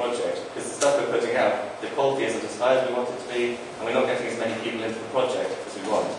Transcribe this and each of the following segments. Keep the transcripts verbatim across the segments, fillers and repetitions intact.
project, because the stuff we're putting out, the quality isn't as high as we want it to be, and we're not getting as many people into the project as we want.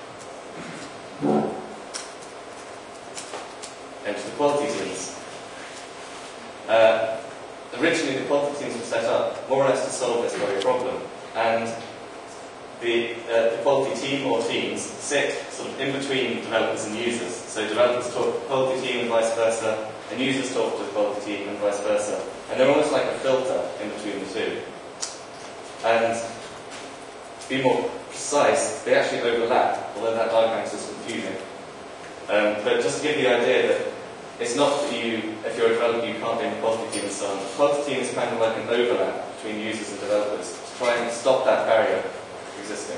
And to the quality teams. Uh, originally, the quality teams were set up more or less to solve this very problem, and the, uh, the quality team or teams sit sort of in between developers and users. So developers talk to the quality team and vice versa, and users talk to the quality team and vice versa. And they're almost like a filter in between the two. And to be more precise, they actually overlap, although that diagram is confusing. Um, but just to give you the idea that it's not that you, if you're a developer, you can't be in the quality team and so on. The quality team is kind of like an overlap between users and developers to try and stop that barrier existing.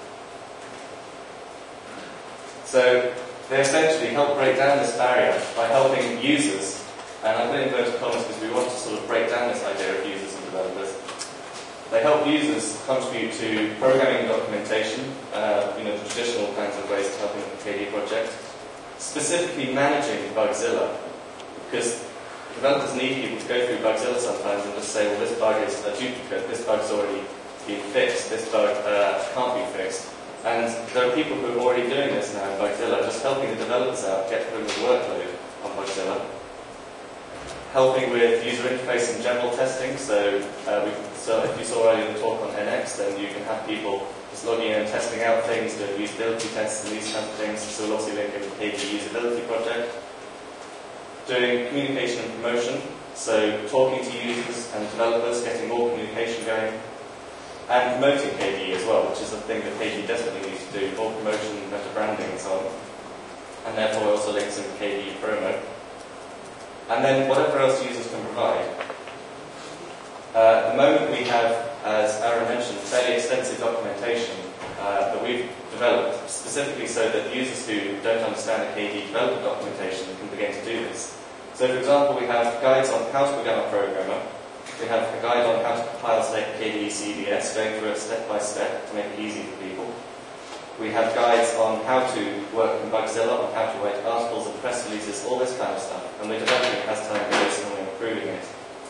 So they essentially help break down this barrier by helping users, and I put in inverted commas because we want to sort of break down this idea of users and developers. They help users contribute to programming and documentation, uh, you know, the traditional kinds of ways to help in the K D E project, specifically managing Bugzilla, because developers need people to go through Bugzilla sometimes and just say, well, this bug is a duplicate, this bug's already been fixed, this bug uh, can't be fixed. And there are people who are already doing this now in Bugzilla, just helping the developers out get rid of the workload on Bugzilla. Helping with user interface and general testing, so, uh, we, so if you saw earlier the talk on N X, then you can have people just logging in and testing out things, doing usability tests and these kinds of things, so we'll also link in the K D E usability project. Doing communication and promotion, so talking to users and developers, getting more communication going. And promoting K D E as well, which is a thing that K D E desperately needs to do, more promotion, better branding and so on. And therefore also links in K D E promo. And then whatever else users can provide. Uh, at the moment we have, as Aaron mentioned, fairly extensive documentation uh, that we've developed specifically so that users who don't understand the K D E development documentation can begin to do this. So for example, we have guides on how to become a programmer. We have a guide on how to compile K D E C D S, going through it step by step to make it easy for people. We have guides on how to work in Bugzilla, on how to write articles and press releases, all this kind of stuff. And we're developing it as time goes and we're improving it.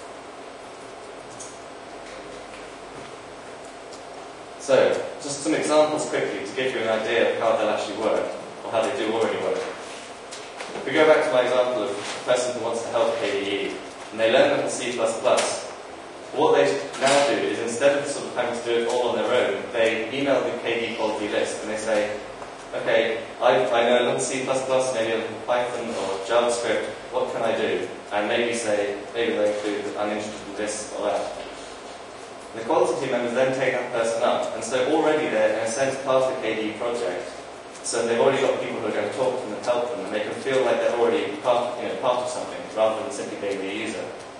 So, just some examples quickly to give you an idea of how they'll actually work, or how they do already work. If we go back to my example of a person who wants to help K D E, and they learn little C plus plus, what they now do is, instead of sort of having to do it all on their own, they email the K D E quality list and they say, okay, I, I know a little C plus plus, maybe a little Python or JavaScript, what can I do? And maybe say, maybe they include that I'm interested in this or that. The quality team members then take that person up, and so already they're in a sense part of the K D E project. So they've already got people who are going to talk to them and help them, and they can feel like they're already part, you know, part of something, rather than simply being the user.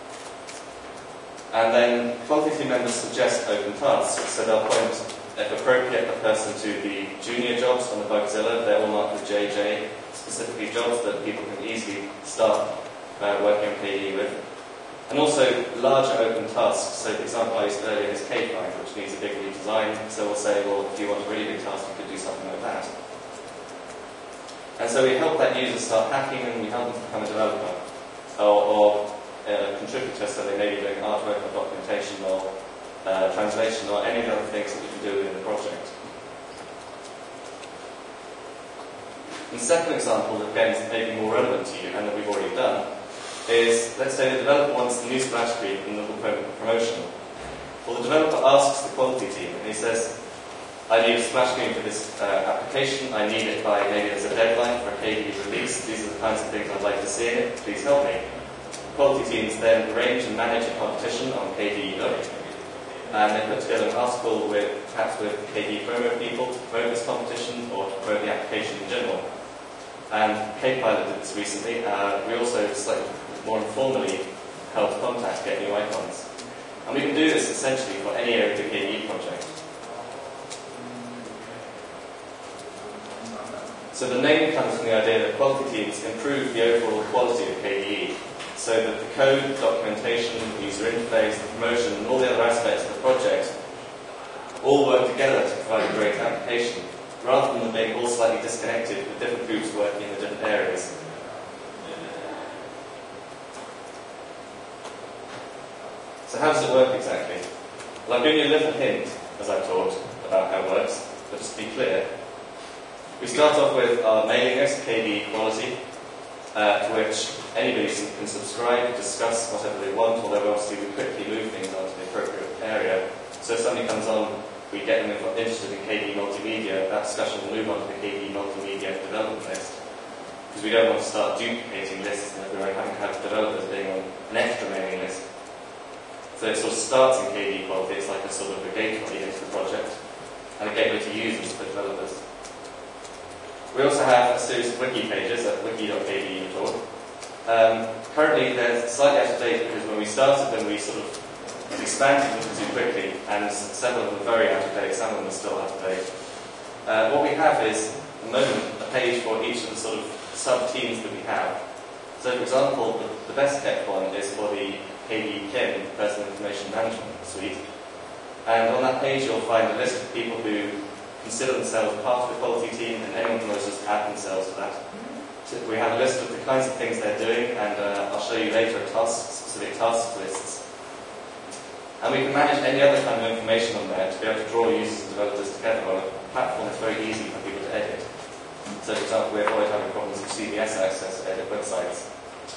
And then quality team members suggest open tasks, so they'll point, if appropriate, the person to the junior jobs on the Bugzilla. They're all marked with J J, specifically jobs that people can easily start uh, working on K D E with. And also larger open tasks. So the example I used earlier is K-Find, which needs a big redesign. So we'll say, well, if you want a really big task, you could do something like that. And so we help that user start hacking, and we help them become a developer or, or a contributor, so they may be doing artwork or documentation or uh, translation or any of the other things that we can do within the project. The second example that again is maybe more relevant to you and that we've already done is, let's say the developer wants the new splash screen in the promotion. Well, the developer asks the quality team, and he says, I need a splash screen for this uh, application, I need it by, maybe there's a deadline for a K D E release, these are the kinds of things I'd like to see in it, please help me. Quality teams then arrange and manage a competition on K D E Look, and they put together an article with, perhaps with K D E promo people to promote this competition or to promote the application in general. And K-Pilot did this recently. Uh, we also, slightly more informally, helped Contact get new icons. And we can do this essentially for any area of the K D E project. So the name comes from the idea that quality teams improve the overall quality of K D E, so that the code, documentation, the user interface, the promotion, and all the other aspects of the project all work together to provide a great application, rather than being all slightly disconnected with different groups working in the different areas. So how does it work exactly? Well, I've given you a little hint as I've talked about how it works, but just to be clear, we start off with our mailing list, K D E Quality, uh, to which anybody can subscribe, discuss whatever they want, although obviously we quickly move things onto the appropriate area. So if somebody comes on, we get them interested in K D E Multimedia, that discussion will move on to the K D E Multimedia development list. Because we don't want to start duplicating lists and we're having to have developers being on an extra mailing list. So it sort of starts in K D E Quality, it's like a sort of a gateway into the project, and a gateway to users for developers. We also have a series of wiki pages at wiki dot k d e dot org. Um, currently they're slightly out of date because when we started them we sort of expanded them too quickly, and several of them are very out of date, some of them are still out of date. Uh, what we have is, at the moment, a page for each of the sort of sub-teams that we have. So for example, the, the best kept one is for the K D E P I M, Personal Information Management Suite. And on that page you'll find a list of people who consider themselves part of the quality team, and anyone can also just add themselves to that. So we have a list of the kinds of things they're doing, and uh, I'll show you later tasks, specific task lists. And we can manage any other kind of information on there to be able to draw users and developers together on a platform that's very easy for people to edit. So for example, we avoid having problems with C B S access to edit websites.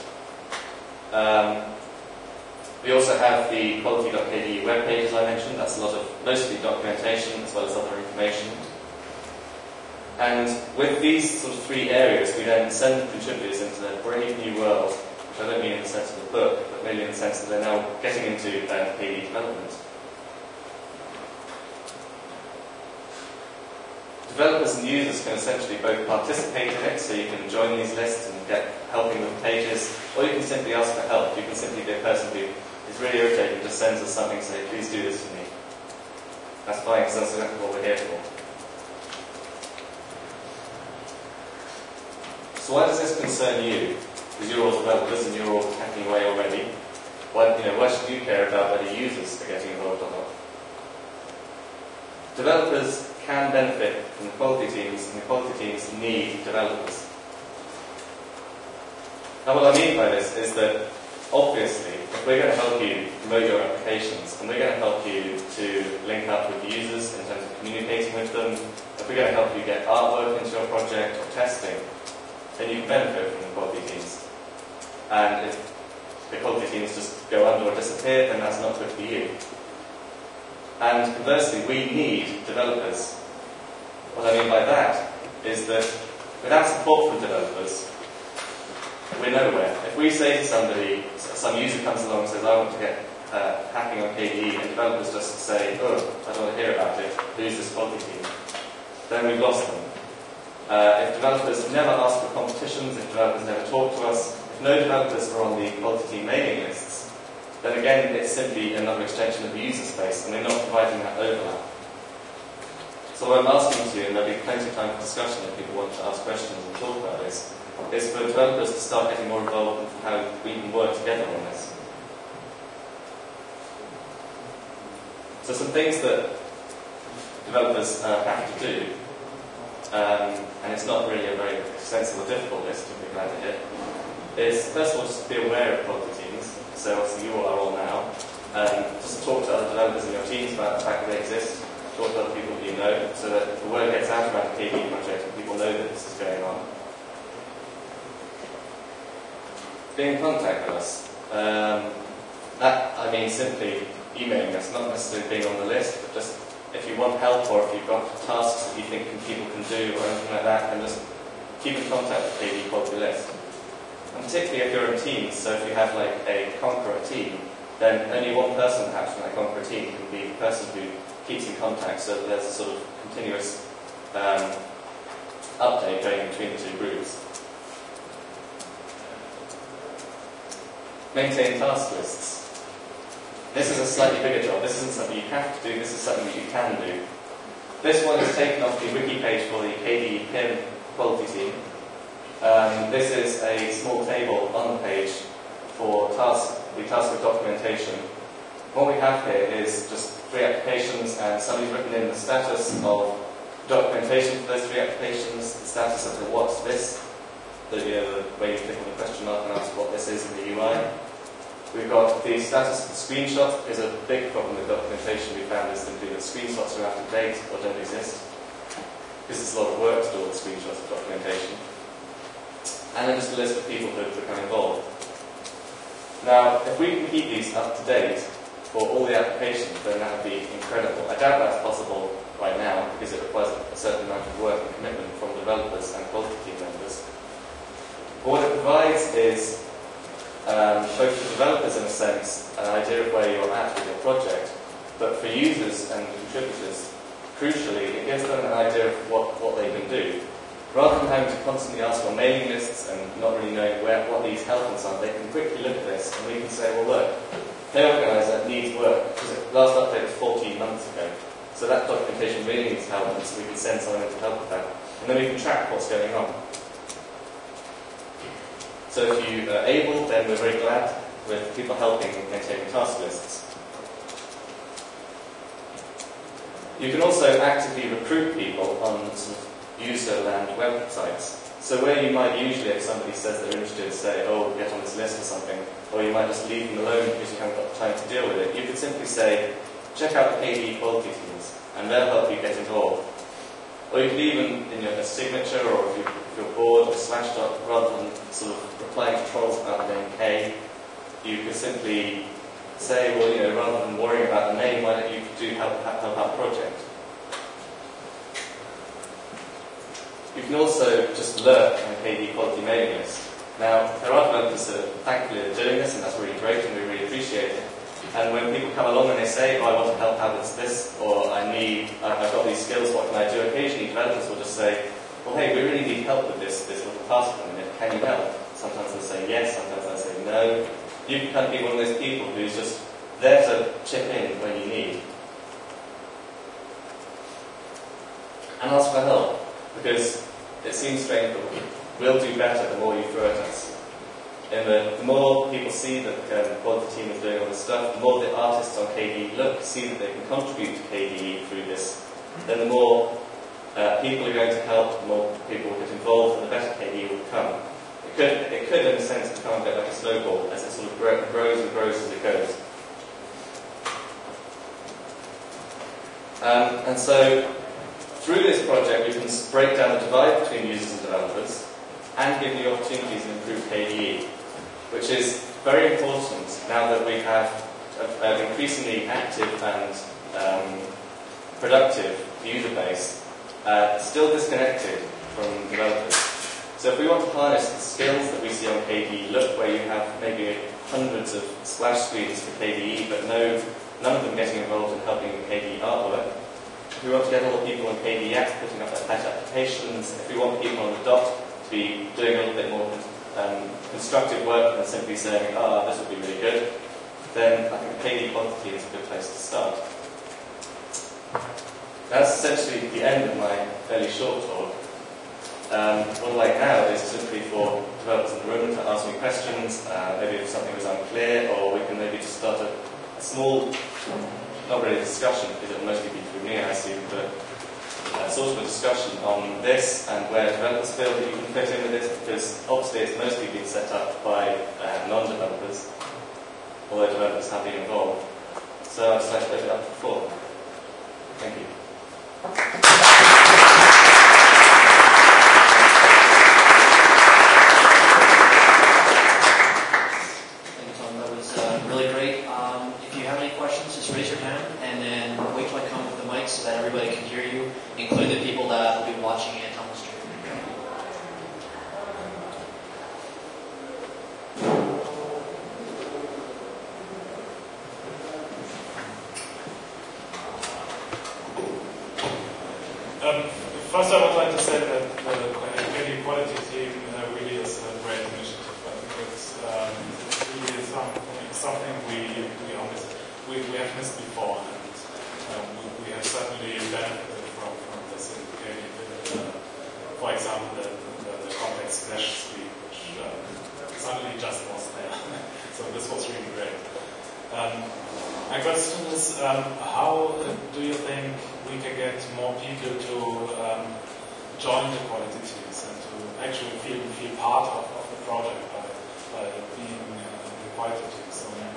Um, We also have the quality dot k d e web page, as I mentioned. That's a lot of mostly documentation as well as other information. And with these sort of three areas, we then send contributors into a brave new world, which I don't mean in the sense of the book, but merely in the sense that they're now getting into uh, K D E development. Developers and users can essentially both participate in it, so you can join these lists and get helping with pages, or you can simply ask for help. You can simply be a person who is really irritating, just sends us something and say, please do this for me. That's fine, because that's exactly what we're here for. So why does this concern you? Because you're all developers and you're all hacking away already. Why, you know, why should you care about whether users are getting involved or not? Developers can benefit from the quality teams, and the quality teams need developers. Now what I mean by this is that, obviously, if we're going to help you promote your applications, and we're going to help you to link up with users in terms of communicating with them, if we're going to help you get artwork into your project or testing, then you can benefit from the quality teams. And if the quality teams just go under or disappear, then that's not good for you. And conversely, we need developers. What I mean by that is that without support from developers, we're nowhere. If we say to somebody, some user comes along and says, I want to get uh, hacking on K D E, and developers just say, oh, I don't want to hear about it, who's this quality team? Then we've lost them. Uh, if developers never ask for competitions, if developers never talk to us, if no developers are on the quality team mailing lists, then again it's simply another extension of the user space, and we're not providing that overlap. So what I'm asking to you, and there'll be plenty of time for discussion if people want to ask questions and talk about this, is for developers to start getting more involved in how we can work together on this. So some things that developers uh, have to do, um, and it's not really a very extensive or difficult list, to be glad to hear, is first of all just be aware of quality teams. So obviously you all are all now. Um, just talk to other developers in your teams about the fact that they exist. Talk to other people that you know, so that the word gets out about the K D E project and people know that this is going on. Be in contact with us. Um, that, I mean, simply emailing us, not necessarily being on the list, but just if you want help or if you've got tasks that you think people can do or anything like that, then just keep in contact with the K D E quality list. And particularly if you're in teams, so if you have like a Conqueror team, then only one person perhaps from that Conqueror team can be the person who keeps in contact, so that there's a sort of continuous um, update going between the two groups. Maintain task lists. This is a slightly bigger job. This isn't something you have to do, this is something that you can do. This one is taken off the wiki page for the K D E P I M quality team. Um, this is a small table on the page for task, the task of documentation. What we have here is just three applications, and somebody's written in the status of documentation for those three applications, the status of the what's this, the, you know, the way you click on the question mark and ask what this is in the U I. We've got the status of the screenshot is a big problem with documentation. We found is simply that screenshots are out of date or don't exist. This is a lot of work to do all the screenshots of documentation. And then just a list of people who have become involved. Now, if we can keep these up to date for all the applications, then that would be incredible. I doubt that's possible right now because it requires a certain amount of work and commitment from developers and quality team members. But what it provides is um, both for developers, in a sense, an idea of where you're at with your project, but for users and contributors, crucially, it gives them an idea of what, what they can do. Rather than having to constantly ask for mailing lists and not really knowing where what needs help and so on, they can quickly look at this and we can say, well look, Play Organizer needs work, because the last update was fourteen months ago. So that documentation really needs help, and so we can send someone in to help with that. And then we can track what's going on. So if you are able, then we're very glad with people helping maintaining task lists. You can also actively recruit people on sort of user-land websites. So where you might usually, if somebody says they're interested, say, oh, get on this list or something, or you might just leave them alone because you haven't got time to deal with it, you could simply say, check out the K D E quality teams, and they'll help you get involved. Or you could even, in your signature, or if, you, if you're bored or slashed up, rather than sort of replying to trolls about the name K, you could simply say, well, you know, rather than worrying about the name, why don't you do help, help out the project? You can also just lurk on a K D E quality mailing list. Now, there are developers that are thankfully are doing this, and that's really great, and we really appreciate it. And when people come along and they say, oh, I want to help out with this, or I need, I've got these skills, what can I do? Occasionally, developers will just say, well, hey, we really need help with this, this little task for a minute. Can you help? Sometimes they'll say yes, sometimes they'll say no. You can kind of be one of those people who's just there to chip in when you need. And ask for help, because it seems strange, but we'll do better the more you throw at us. And the, the more people see that the um, quality team is doing all this stuff, the more the artists on K D E look, see that they can contribute to K D E through this, then the more uh, people are going to help, the more people will get involved, and the better K D E will become. It could, it could, in a sense, become a bit like a snowball, as it sort of grows and grows as it goes. Um, and so, through this project, we can break down the divide between users and developers, and give new opportunities and improve K D E, which is very important now that we have an increasingly active and um, productive user base, uh, still disconnected from developers. So if we want to harness the skills that we see on K D E, look where you have maybe hundreds of splash screens for K D E, but no, none of them getting involved in helping with K D E artwork. If we want to get all the people on K D E Act putting up their pet applications, if we want people on the dot to be doing a little bit more um, constructive work than simply saying, ah, oh, this would be really good, then I think K D E quality is a good place to start. That's essentially the end of my fairly short talk. Um, what I'd like now is simply for developers in the room to ask me questions, uh, maybe if something was unclear, or we can maybe just start a, a small, not really a discussion, because it will mostly be through me, I assume, but uh, sort of a discussion on this and where developers feel that you can fit in with this, because obviously it's mostly been set up by uh, non-developers, although developers have been involved. So I'd just like to open it up to the floor. Thank you. So that everybody can hear you, including the people that will be watching it on the stream. Um, first, I would like to say that the K D E quality team uh, really is a great initiative. I think it's, um, it's really something, something we we, always, we we have missed before. Um, we, we have certainly benefited from, from this in K D E. Uh, for example, the, the, the complex splash screen, which uh, suddenly just was there. So this was really great. Um, my question is, um, how do you think we can get more people to um, join the quality teams and to actually feel feel part of, of the project by, by being uh, in the quality teams? So,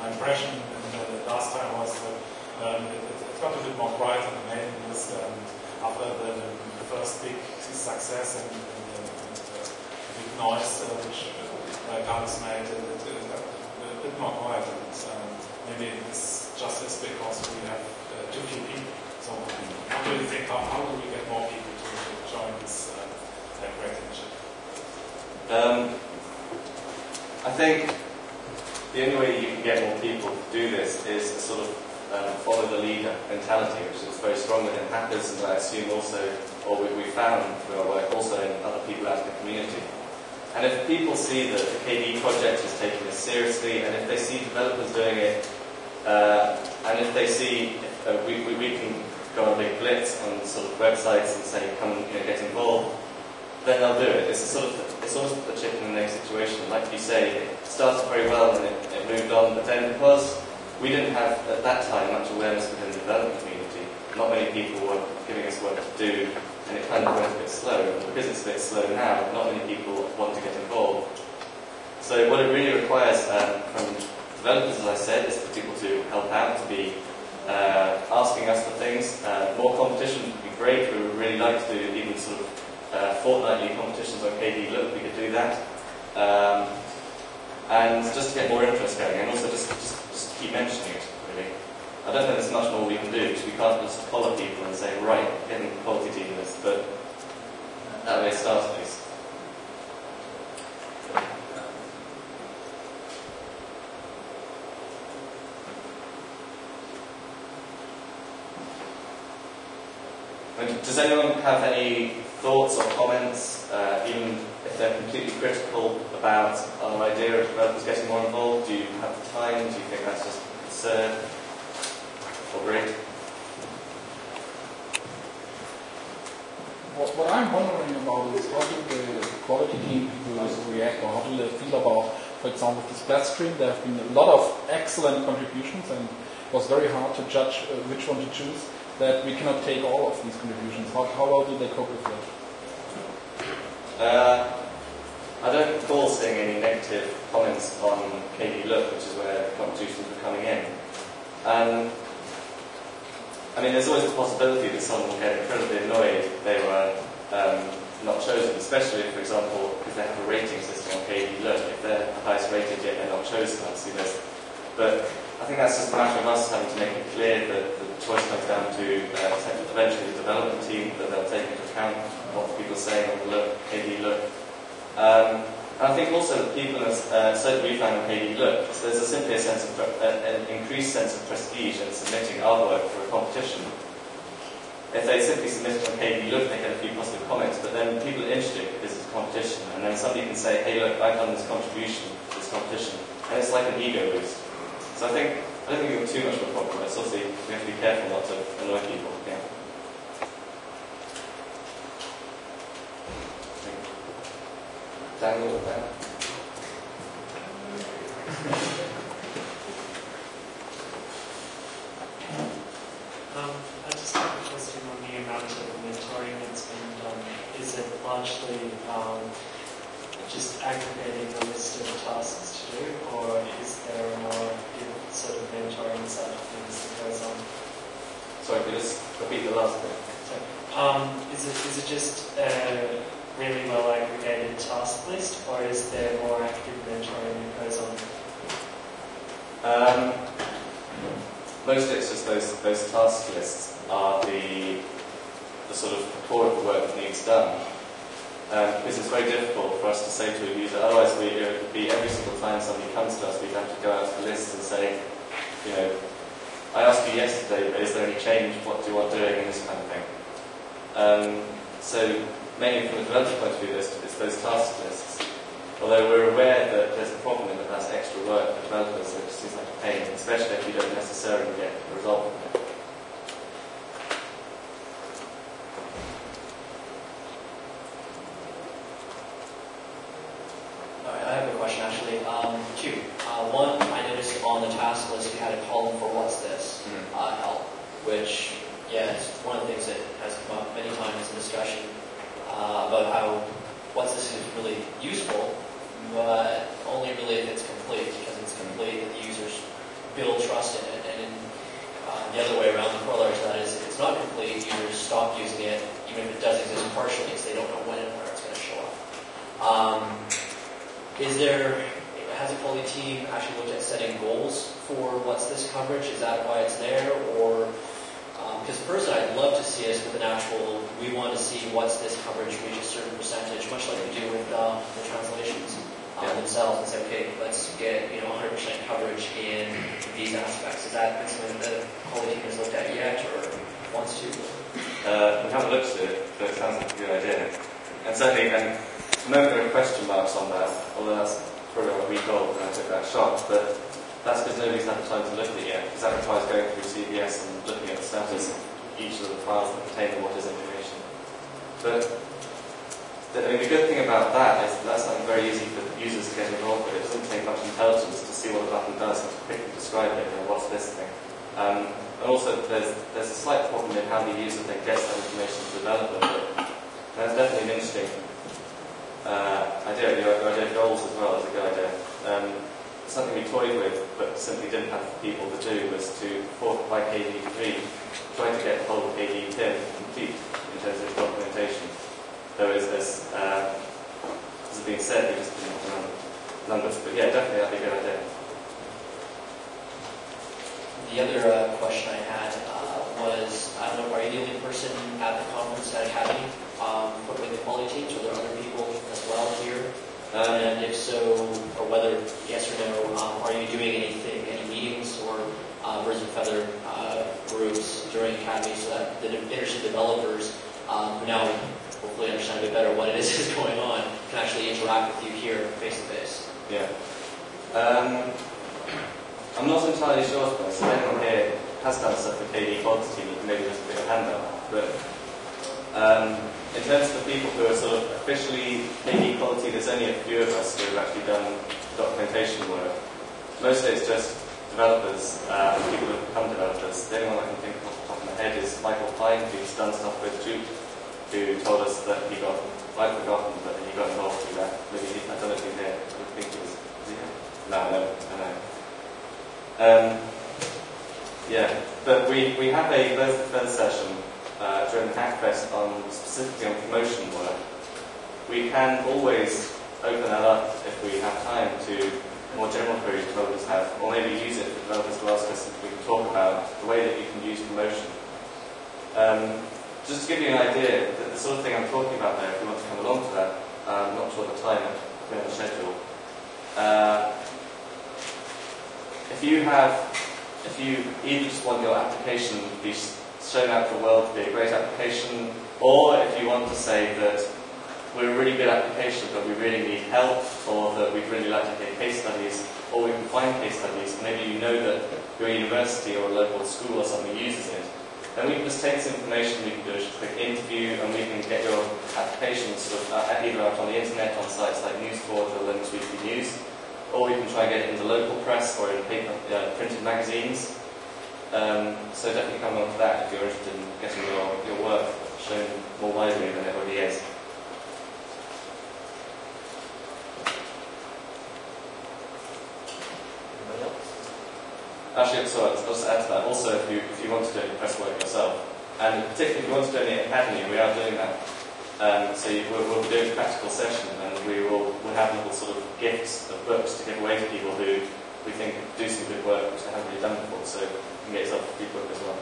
my impression uh, last time was that um, it, it got a bit more quiet on the mailing list, and after the, the first big success and, and, and, and uh, big noise uh, which uh, Carlos made, it, it, it got a bit more quiet. And um, maybe this just is because we have uh, too few people. So how do you think, how, how do we get more people to, to join this uh, uh, great initiative? Um, I think the only way you can get more people to do this is to sort of um, follow the leader mentality, which is very strong within hackers, and I assume also, or we, we found through our work, also in other people out in the community. And if people see that the K D project is taking this seriously, and if they see developers doing it, uh, and if they see uh, we, we, we can go on a big blitz on sort of websites and say, come and you know, get involved, then they'll do it. It's a sort of, it's almost a chicken and egg situation. Like you say, it started very well and it, it moved on, but then because we didn't have, at that time, much awareness within the development community, not many people were giving us work to do, and it kind of went a bit slow. And because it's a bit slow now, not many people want to get involved. So what it really requires um, from developers, as I said, is for people to help out, to be uh, asking us for things. Uh, more competition would be great. We would really like to do even sort of Uh, fortnightly competitions on K D Look, we could do that, um, and just to get more interest going, and also just, just just keep mentioning it. Really, I don't think there's much more we can do because we can't just follow people and say, right, get in the quality team list, but that way start at least. Does anyone have any thoughts or comments, uh, even if they're completely critical about our idea of developers getting more involved? Do you have the time? Do you think that's just absurd or great? What, what I'm wondering about is how do the quality team people react, or how do they feel about, for example, this Splash stream? There have been a lot of excellent contributions, and it was very hard to judge uh, which one to choose. That we cannot take all of these contributions. How, how well do they cope with that? Uh, I don't recall seeing any negative comments on K D Look, which is where contributions were coming in. Um, I mean, there's always a possibility that someone will get incredibly annoyed if they were um, not chosen, especially if, for example, if they have a rating system on K D Look. If they're the highest rated yet they're not chosen, obviously there's... But I think that's just a matter of us having to make it clear that the choice comes down to uh, eventually the development team, that they'll take into account what people are saying on the Look, K D Look. Um, and I think also that people, uh, certainly we found on K D Look, so there's a simply a sense of, uh, an increased sense of prestige in submitting our work for a competition. If they simply submit it on K D Look, they get a few positive comments, but then people are interested because it's a competition, and then somebody can say, hey look, I've done this contribution to this competition, and it's like an ego boost. So I think, I don't think we've got too much of a problem. It's obviously, we have to be careful not to annoy people. Yeah. Daniel, Dan? um, I just have a question on the amount of mentoring that's been done. Is it largely um, just aggregating a list of tasks to do, or is there more sort of mentoring side of things that goes on? Sorry, could you just repeat the last bit? So, um, is it is it just a really well aggregated task list, or is there more active mentoring that goes on? Um, mostly it's just those those task lists are the the sort of core of the work that needs done. Um, because it's very difficult for us to say to a user, otherwise we, it would be every single time somebody comes to us, we'd have to go out to the list and say, you know, I asked you yesterday, but is there any change? What do you want doing? And this kind of thing. Um, so mainly from the developer point of view, it's, it's those task lists. Although we're aware that there's a problem in that that's extra work for developers, so it just seems like a pain, especially if you don't necessarily get a result from it. I have a question actually. Um, two. Uh, one, I noticed on the task list you had a column for what's this Mm. uh, help, which, yeah, it's one of the things that has come up many times in discussion uh, about how what's this is really useful, but only really if it's complete, because it's complete that the users build trust in it. And in, uh, the other way around, the corollary to that is it's not complete. Users stop using it, even if it does exist partially, because they don't know when and where it's going to show up. Um, is there, has the quality team actually looked at setting goals for what's this coverage? Is that why it's there? Or, because um, personally I'd love to see us with an actual, we want to see what's this coverage reach a certain percentage, much like we do with um, the translations uh, yeah. themselves, and say, okay, let's get you know one hundred percent coverage in these aspects. Is that something that the quality team has looked at yet, or wants to? Uh, we haven't looked at it, but it sounds like a good idea. And certainly, and at the moment there are question marks on that, although that's probably a week old when I took that shot, but that's because nobody's had the time to look at it yet, because that requires going through C V S and looking at the status of each of the files that contain what is information. But the, I mean, the good thing about that is that that's something very easy for users to get involved with. It doesn't take much intelligence to see what a button does and to quickly describe it, you know, what's this thing. Um, and also, there's, there's a slight problem in how the user then gets that information to the developer, but that's definitely an interesting uh, idea. The idea of goals as well is a good idea. Um, something we toyed with, but simply didn't have the people to do, was to fork by K D three, try to get the whole K D ten complete in terms of documentation. Though, as, as, uh, as has been said, we just didn't have the numbers. But yeah, definitely that'd be a good idea. The other uh, question I had uh, was, I don't know, are you the only person at the conference at Academy um, working with the quality teams, or are there other people as well here? Um, and if so, or whether yes or no, um, are you doing anything, any meetings or uh, birds and feather uh, groups during Academy so that the interested developers um, who now hopefully understand a bit better what it is that's going on can actually interact with you here face to face? Yeah. Um, I'm not entirely sure, but so anyone here has done stuff with K D quality team, you can maybe just put your hand up. But um, in terms of the people who are sort of officially K D quality, there's only a few of us who have actually done documentation work. Most of it's just developers, um, people who have become developers. The only one I can think of off the top of my head is Michael Klein, who's done stuff with Juke, who told us that he got, I've forgotten, but he got involved with that. Maybe he, I don't know if he's here. I think he was, was he here? No, no, no, no. Um, yeah, but we, we have a birds and feathers session uh, during the Hackfest on specifically on promotion work. We can always open that up if we have time to more general queries developers have, or maybe use it for developers to ask us if we can talk about the way that you can use promotion. Um, just to give you an idea, the, the sort of thing I'm talking about there, if you want to come along to that, I'm not sure the time, we have a schedule. Uh, If you have, if you either just want your application to be shown out to the world to be a great application, or if you want to say that we're a really good application but we really need help, or that we'd really like to get case studies, or we can find case studies, maybe you know that your university or a local school or something uses it, then we can just take this information, we can do a quick interview, and we can get your application sort of uh, either out on the internet on sites like Newsport or Linux Weekly News, or we can try and get it into local press or in paper, uh, printed magazines. Um, so definitely come along to that if you're interested in getting your, your work shown more widely than it already is. Anybody else? Actually, so I'll just add to that. Also, if you if you want to do any press work yourself, and particularly if you want to do any academy, we are doing that. Um, so you, we'll, we'll be doing a practical session, and we will we'll have little sort of gifts of books to give away to people who we think do some good work which they haven't really done before. So you can get yourself a free book as well.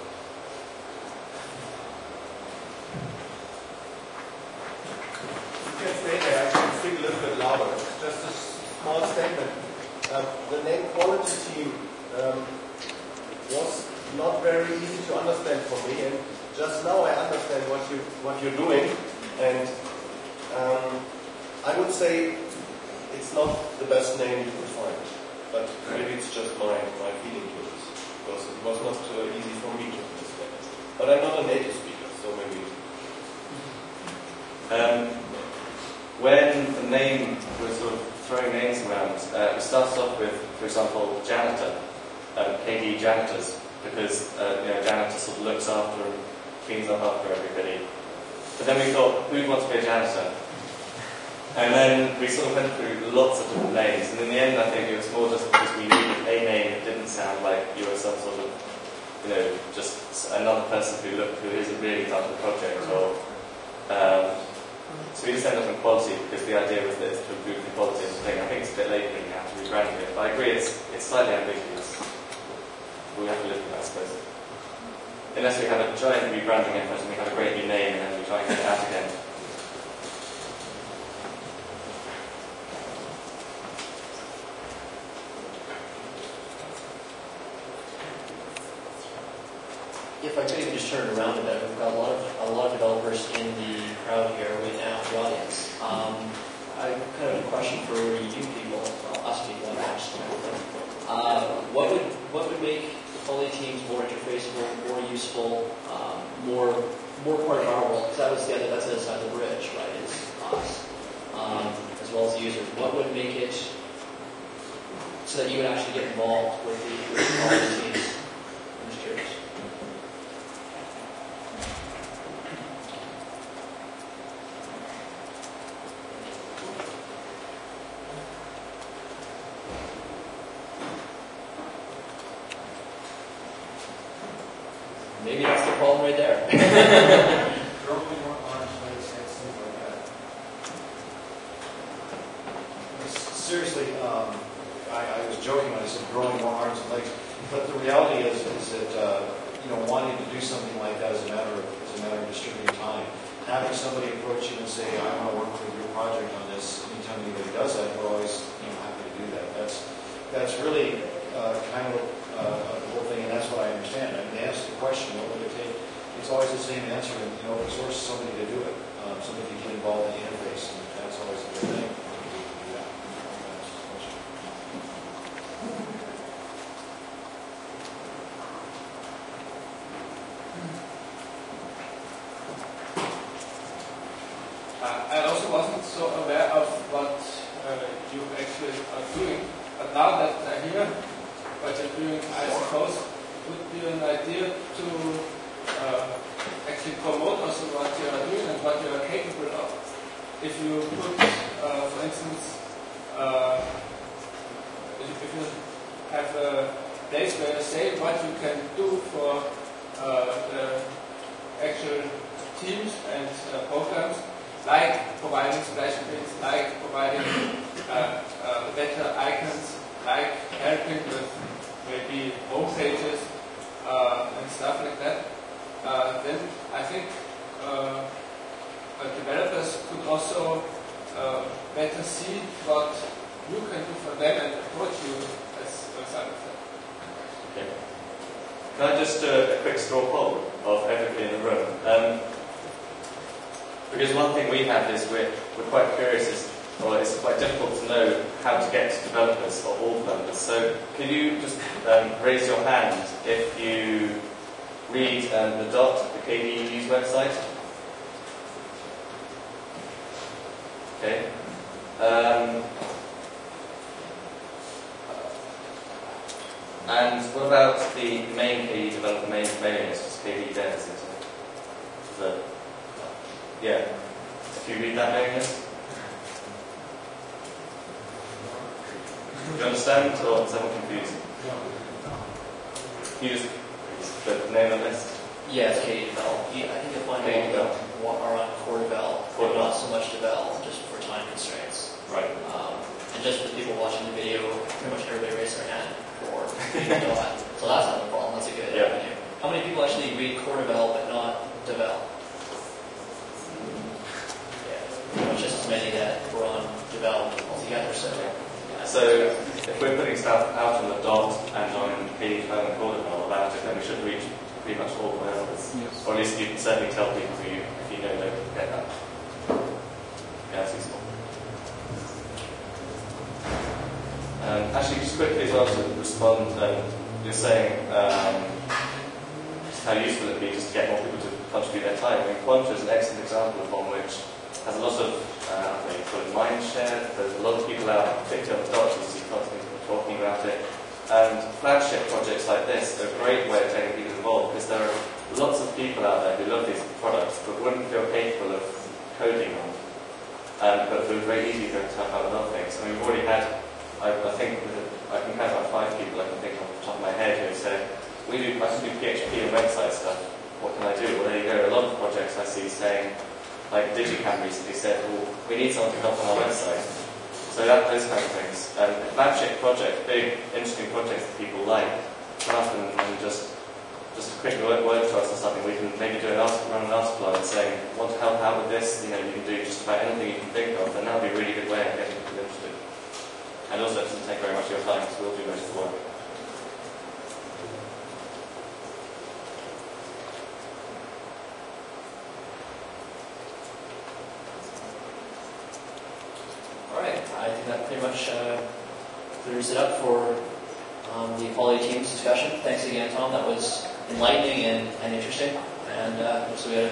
You can stay there. I can speak a little bit louder. Just a small statement. Um, the name quality team um, was not very easy to understand for me, and just now I understand what you what you're doing. And um, I would say it's not the best name you could find, but maybe it's just my, my feeling to it, because it was not uh, easy for me to understand. But I'm not a native speaker, so maybe. Um, when the name was sort of throwing names around, uh, we started off with, for example, janitor, um, K D janitors, because uh, you know, janitor sort of looks after and cleans up after everybody. But then we thought, who'd want to be a janitor? And then we sort of went through lots of different names, and in the end I think it was more just because we needed a name that didn't sound like you were some sort of, you know, just another person who looked, who isn't really part of the project, or, um, so we just ended up in quality because the idea was that it's to improve the quality of the thing. I think it's a bit late now to rebrand it, but I agree it's, it's slightly ambiguous. We have to live with that, I suppose. Unless we have a giant rebranding effort and we have a great new name and then we try and get it out again. If I could even just turn it around a bit, we've got a lot of a lot of developers in the crowd here right now, the audience. Um, I kind of have a question for you people, well, us people, actually. Uh, what would what would make the Poly teams more interfaceable, more useful, um, more more part of our world? Because that was the other that's the other side of the bridge, right? Is us, um, as well as the users. What would make it so that you would actually get involved with the, with the Poly teams? I'm just curious. Maybe that's the problem right there. Growing more arms, legs, and things like that. Seriously, um, I, I was joking when I said growing more arms and legs, but the reality is, is that uh, you know, wanting to do something like that is a matter of is a matter of distributing time. Having somebody approach you and say, "I want to work with your project on this," anytime anybody does that, we're always you know happy to do that. That's that's really uh, kind of uh, the whole thing, and that's what I understand. I mean, to answer the question, what would it take? It's always the same answer. You know, open source somebody to do it, um, somebody to get involved in the interface, and that's always a good thing. Yeah. That's the question. Uh, I also wasn't so aware of what uh, you actually are doing, but now that I hear what you're doing, I suppose it would be an idea to uh, actually promote also what you are doing and what you are capable of. If you put, uh, for instance, uh, if you have a place where you say what you can do for uh, the actual teams and uh, programs, like providing splash screens, like providing uh, uh, better icons, like helping with maybe home pages uh, and stuff like that, uh, then I think uh, uh, developers could also uh, better see what you can do for them and approach you as a result of that. Okay. Can I just do a quick straw poll of everybody in the room? Um, Because one thing we have is we're, we're quite curious, is, or it's quite difficult to know how to get to developers, or all developers. So can you just um, raise your hand if you read um, the dot, the K D E U's website? Okay. Um, and what about the main K D E developer main mailing list, just K D E Dev, isn't it? The, Yeah. If you read that mailing list? Do you understand, or is that more confusing? Can you just put the name on the list? Yeah, it's K D E Devel. I think you'll find K D E all of them are on Core Devel, Core but Devel. not so much Devel, just for time constraints. Right. Um, and just for the people watching the video, pretty much everybody raised their hand for Devel. So that's not a problem. That's a good Yeah. avenue. How many people actually read Core Devel but not Devel? Just as many that were on Devel altogether. So, yeah. So if we're putting stuff out on the dot and on K D E Development Core Development about it, then we should reach pretty much all developers. Yes. Or at least you can certainly tell people who you, if you know don't get that. Yeah, that's useful. Um, actually, just quickly as well to respond, um, you're saying um, how useful it would be just to get more people to contribute their time. I mean, Quanta is an excellent example of one which has a lot of uh, sort of mind share. There's a lot of people out, particularly on the dot, you see constantly talking about it. And flagship projects like this are a great way of getting people involved, because there are lots of people out there who love these products but wouldn't feel capable of coding on them. Um, but but it was very easy to help out with other things. I mean, we've already had, I, I think, I can count about five people I can think of off the top of my head who have said, we do, I can do P H P and website stuff. What can I do? Well, there you go. A lot of projects I see saying, like Digicam recently said, well, we need someone to help on our website. So that, those kind of things. And um, flagship project, big, interesting projects that people like, rather than, than just just a quick word, word to us or something, we can maybe do an article, run an article on it saying, want to help out with this, you know, you can do just about anything you can think of, and that would be a really good way of getting people interested. And also it doesn't take very much of your time, because we'll do most of the work. Alright, I think that pretty much uh, clears it up for um, the equality team's discussion. Thanks again, Tom. That was enlightening and, and interesting. And uh, so we had